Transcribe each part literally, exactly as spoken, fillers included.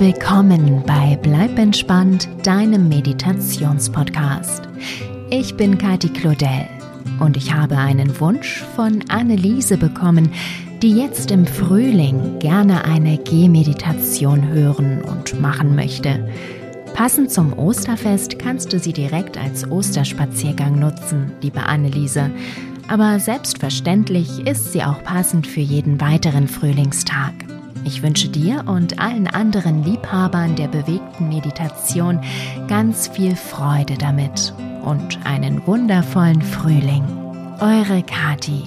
willkommen bei Bleib entspannt, deinem Meditationspodcast. Ich bin Kathi Claudel und ich habe einen Wunsch von Anneliese bekommen, die jetzt im Frühling gerne eine Gehmeditation hören und machen möchte. Passend zum Osterfest kannst du sie direkt als Osterspaziergang nutzen, liebe Anneliese. Aber selbstverständlich ist sie auch passend für jeden weiteren Frühlingstag. Ich wünsche dir und allen anderen Liebhabern der bewegten Meditation ganz viel Freude damit und einen wundervollen Frühling. Eure Kathi.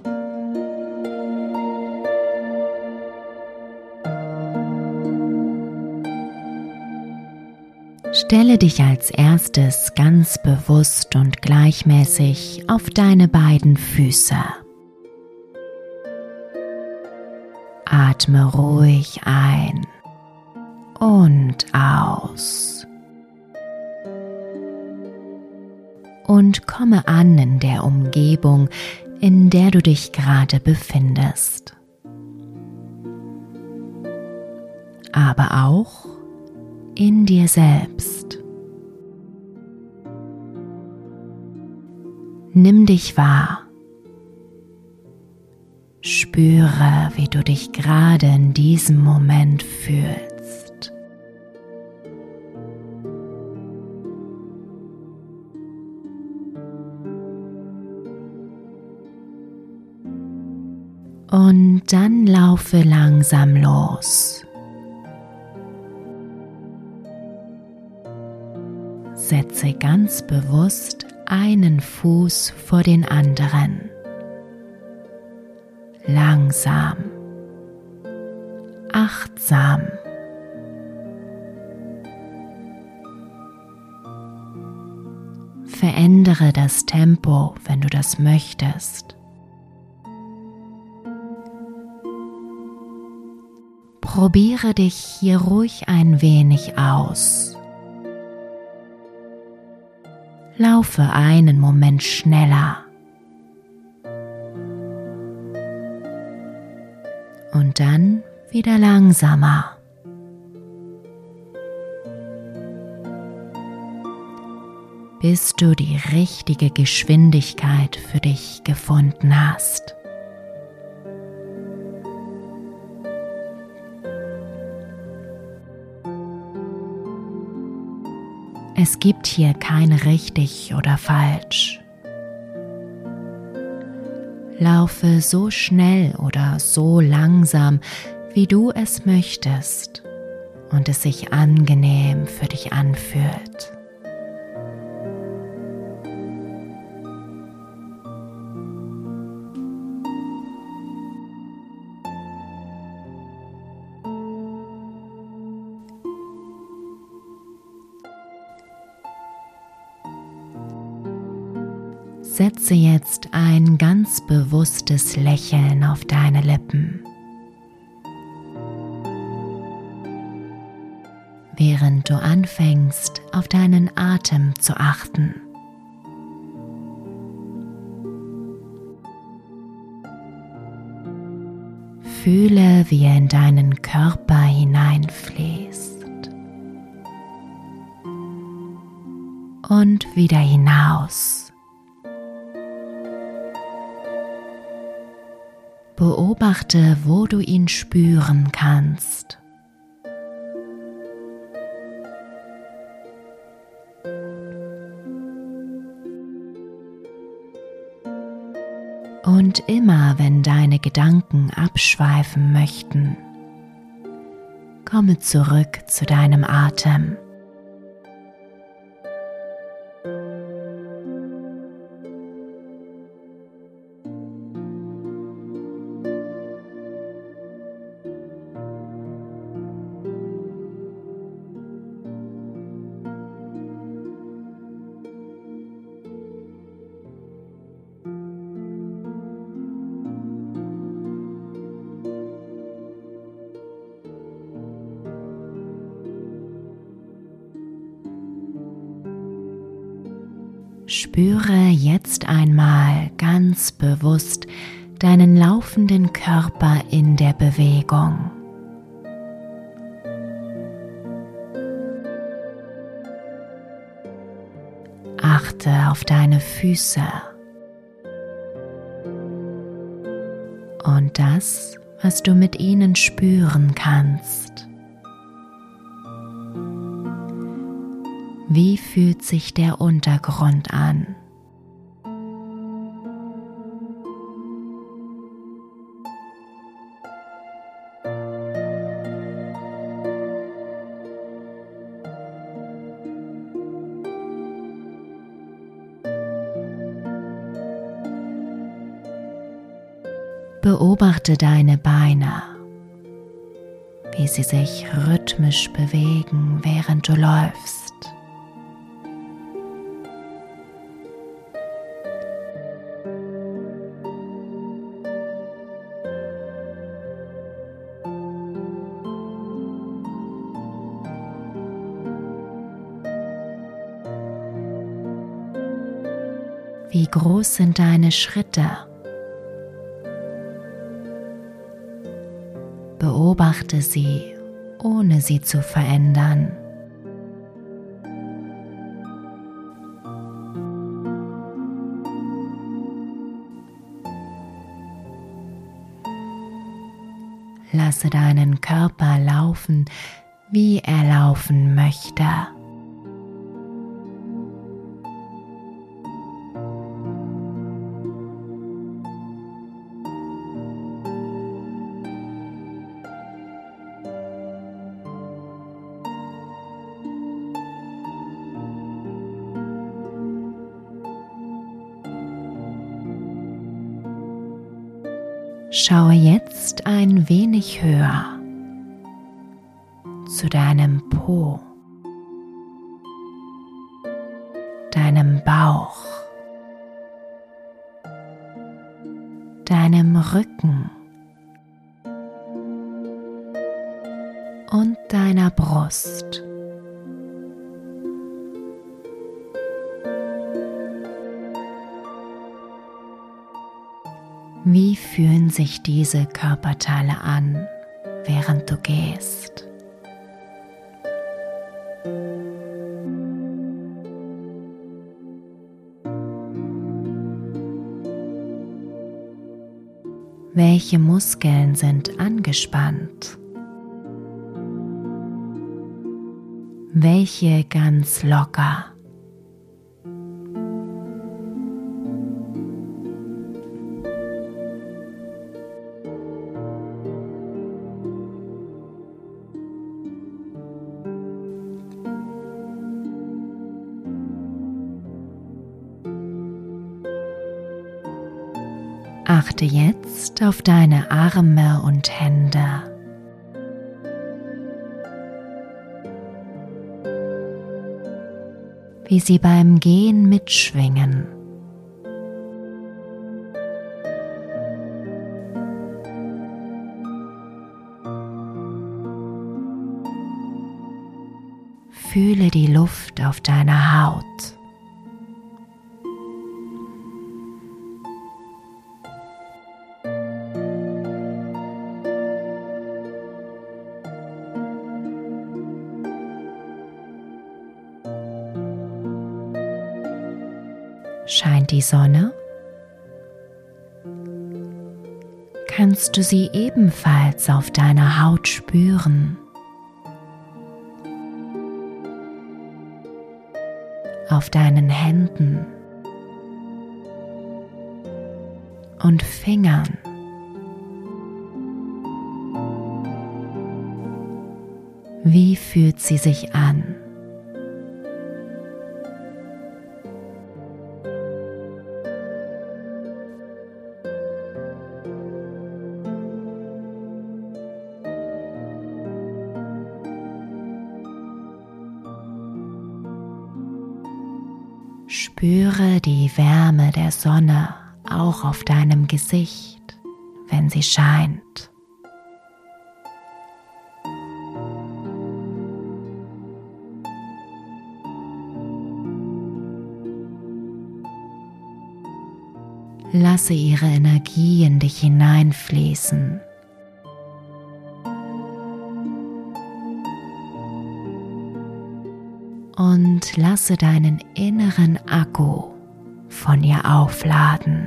Stelle dich als erstes ganz bewusst und gleichmäßig auf deine beiden Füße. Atme ruhig ein und aus. Und komme an in der Umgebung, in der du dich gerade befindest. Aber auch in dir selbst. Nimm dich wahr. Spüre, wie du dich gerade in diesem Moment fühlst. Und dann laufe langsam los. Setze ganz bewusst einen Fuß vor den anderen. Langsam, achtsam. Verändere das Tempo, wenn du das möchtest. Probiere dich hier ruhig ein wenig aus. Laufe einen Moment schneller. Und dann wieder langsamer. Bis du die richtige Geschwindigkeit für dich gefunden hast. Es gibt hier kein richtig oder falsch. Laufe so schnell oder so langsam, wie du es möchtest und es sich angenehm für dich anfühlt. Setze jetzt ein ganz bewusstes Lächeln auf deine Lippen, während du anfängst, auf deinen Atem zu achten. Fühle, wie er in deinen Körper hineinfließt und wieder hinaus. Beobachte, wo du ihn spüren kannst. Und immer, wenn deine Gedanken abschweifen möchten, komme zurück zu deinem Atem. Spüre jetzt einmal ganz bewusst deinen laufenden Körper in der Bewegung. achte auf deine Füße und das, was du mit ihnen spüren kannst. Wie fühlt sich der Untergrund an? Beobachte deine Beine, wie sie sich rhythmisch bewegen, während du läufst. Wie groß sind deine Schritte? Beobachte sie, ohne sie zu verändern. Lasse deinen Körper laufen, wie er laufen möchte. Schaue jetzt ein wenig höher zu deinem Po, deinem Bauch, deinem Rücken und deiner Brust. Wie fühlen sich diese Körperteile an, während du gehst? Welche Muskeln sind angespannt? Welche ganz locker? Achte jetzt auf deine Arme und Hände. Wie sie beim Gehen mitschwingen. Fühle die Luft auf deiner Haut. Scheint die Sonne? Kannst du sie ebenfalls auf deiner Haut spüren? Auf deinen Händen und Fingern. Wie fühlt sie sich an? Spüre die Wärme der Sonne auch auf deinem Gesicht, wenn sie scheint. Lasse ihre Energie in dich hineinfließen. Und und lasse deinen inneren Akku von ihr aufladen.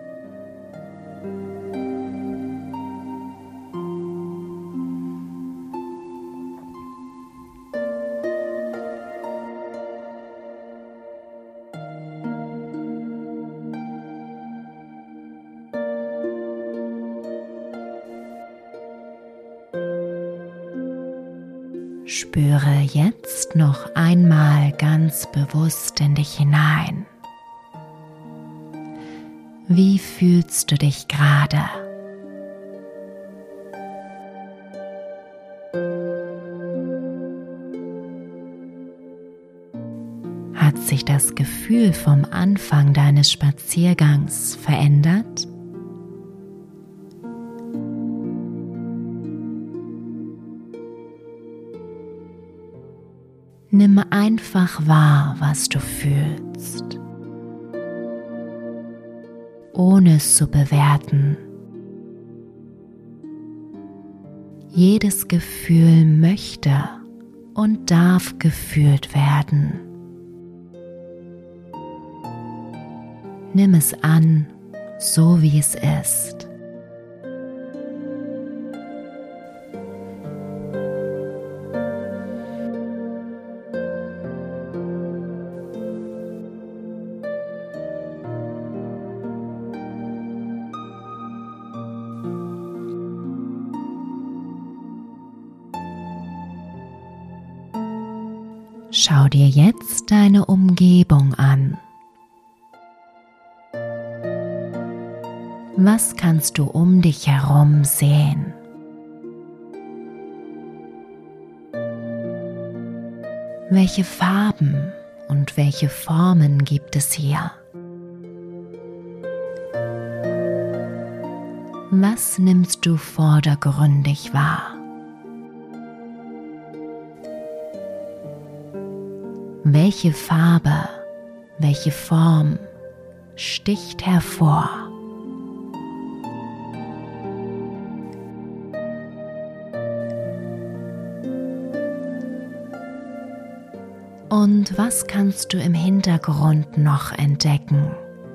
Spüre jetzt noch einmal ganz bewusst in dich hinein. Wie fühlst du dich gerade? Hat sich das Gefühl vom Anfang deines Spaziergangs verändert? Nimm einfach wahr, was du fühlst, ohne es zu bewerten. Jedes Gefühl möchte und darf gefühlt werden. Nimm es an, so wie es ist. Schau dir jetzt deine Umgebung an. Was kannst du um dich herum sehen? Welche Farben und welche Formen gibt es hier? Was nimmst du vordergründig wahr? Welche Farbe, welche Form sticht hervor? Und was kannst du im Hintergrund noch entdecken?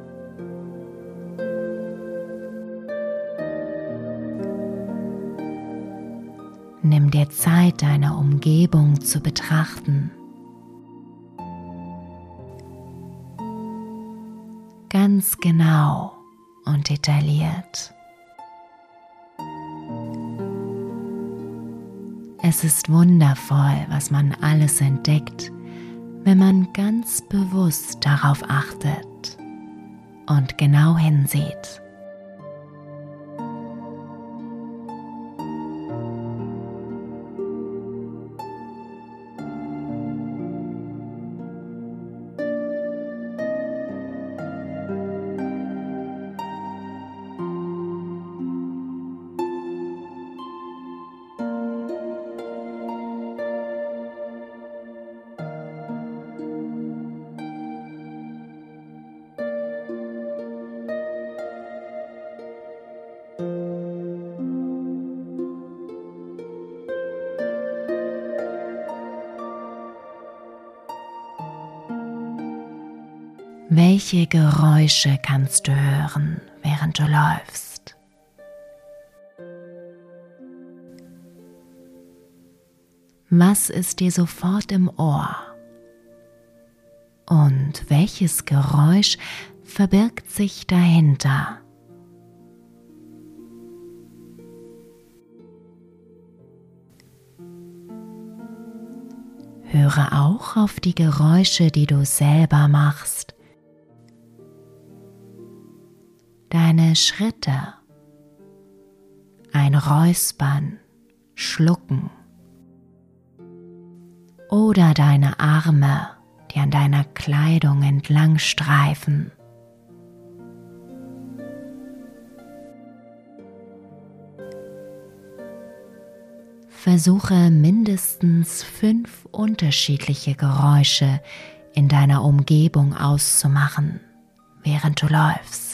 Nimm dir Zeit, deine Umgebung zu betrachten. Ganz genau und detailliert. Es ist wundervoll, was man alles entdeckt, wenn man ganz bewusst darauf achtet und genau hinsieht. Welche Geräusche kannst du hören, während du läufst? Was ist dir sofort im Ohr? Und welches Geräusch verbirgt sich dahinter? Höre auch auf die Geräusche, die du selber machst. Deine Schritte, ein Räuspern, Schlucken oder deine Arme, die an deiner Kleidung entlang streifen. Versuche mindestens fünf unterschiedliche Geräusche in deiner Umgebung auszumachen, während du läufst.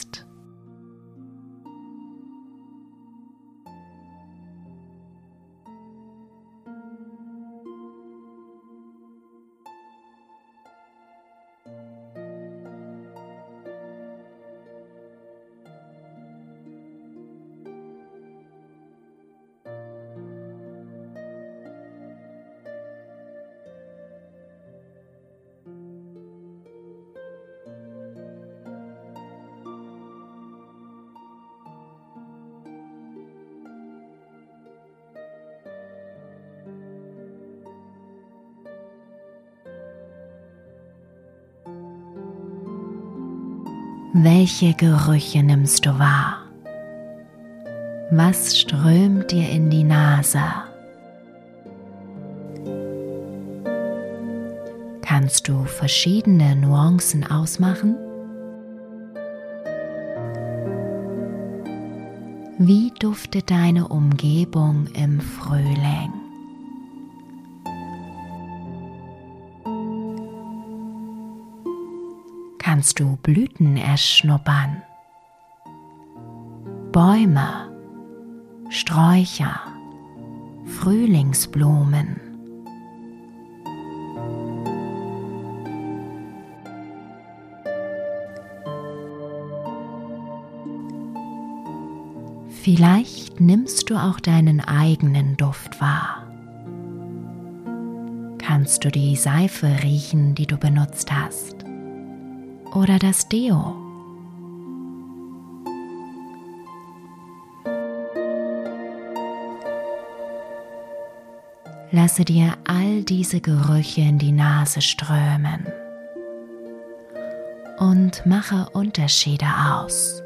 Welche Gerüche nimmst du wahr? Was strömt dir in die Nase? Kannst du verschiedene Nuancen ausmachen? Wie duftet deine Umgebung im Frühling? Kannst du Blüten erschnuppern? Bäume, Sträucher, Frühlingsblumen. Vielleicht nimmst du auch deinen eigenen Duft wahr. Kannst du die Seife riechen, die du benutzt hast? Oder das Deo? Lasse dir all diese Gerüche in die Nase strömen und mache Unterschiede aus.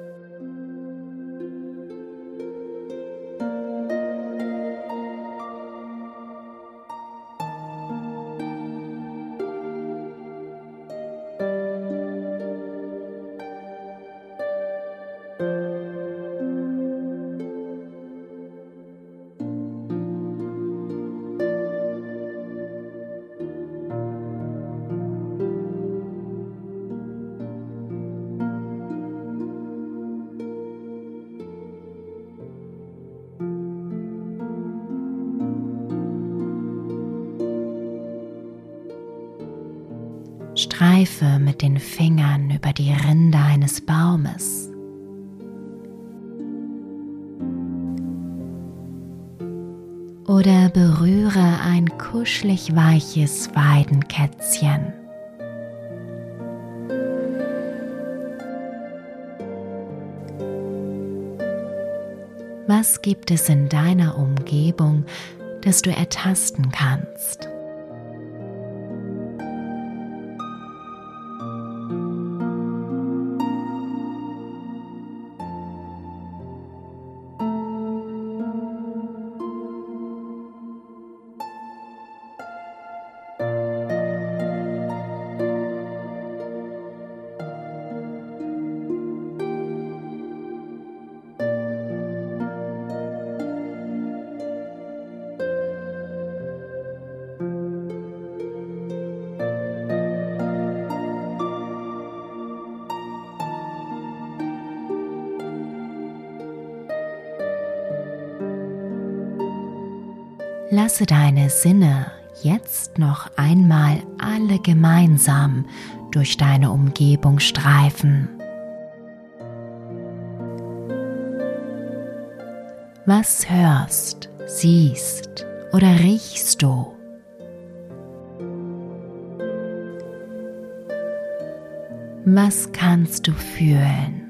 Streife mit den Fingern über die Rinde eines Baumes. Oder berühre ein kuschelig weiches Weidenkätzchen. Was gibt es in deiner Umgebung, das du ertasten kannst? Lasse deine Sinne jetzt noch einmal alle gemeinsam durch deine Umgebung streifen. Was hörst, siehst oder riechst du? Was kannst du fühlen?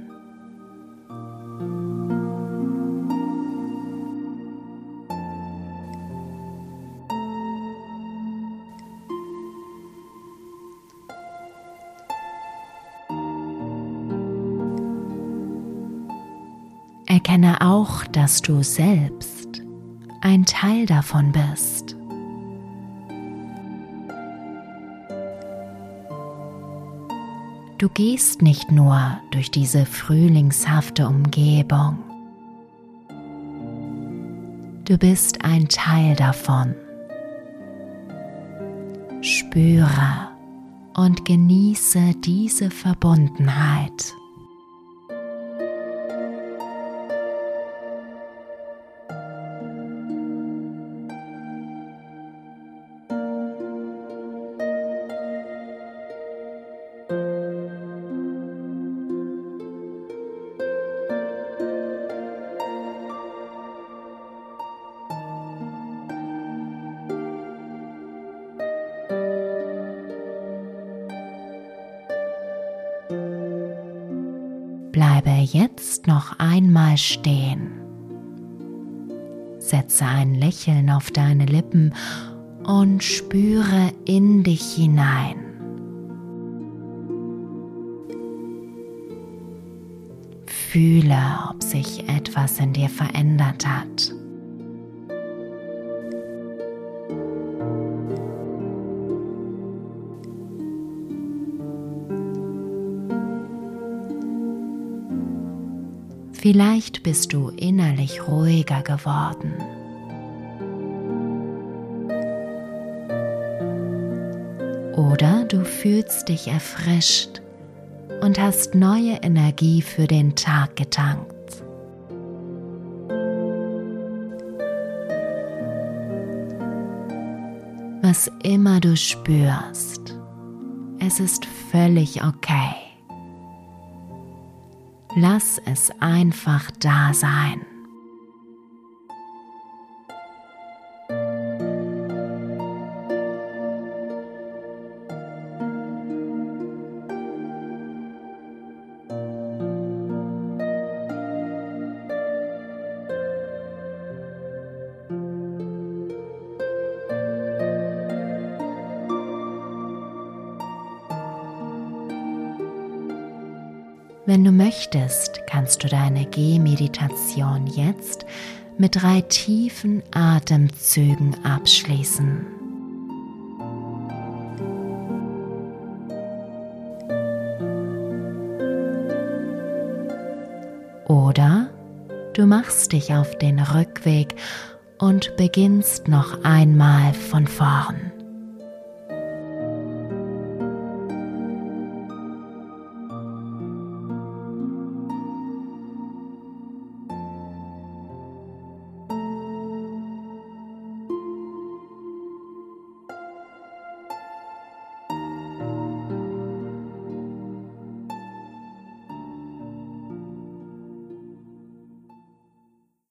Erkenne auch, dass du selbst ein Teil davon bist. Du gehst nicht nur durch diese frühlingshafte Umgebung. Du bist ein Teil davon. Spüre und genieße diese Verbundenheit. Bleibe jetzt noch einmal stehen. Setze ein Lächeln auf deine Lippen und spüre in dich hinein. fühle, ob sich etwas in dir verändert hat. Vielleicht bist du innerlich ruhiger geworden. Oder du fühlst dich erfrischt und hast neue Energie für den Tag getankt. Was immer du spürst, es ist völlig okay. Lass es einfach da sein. Wenn du möchtest, kannst du deine Gehmeditation jetzt mit drei tiefen Atemzügen abschließen. Oder du machst dich auf den Rückweg und beginnst noch einmal von vorn.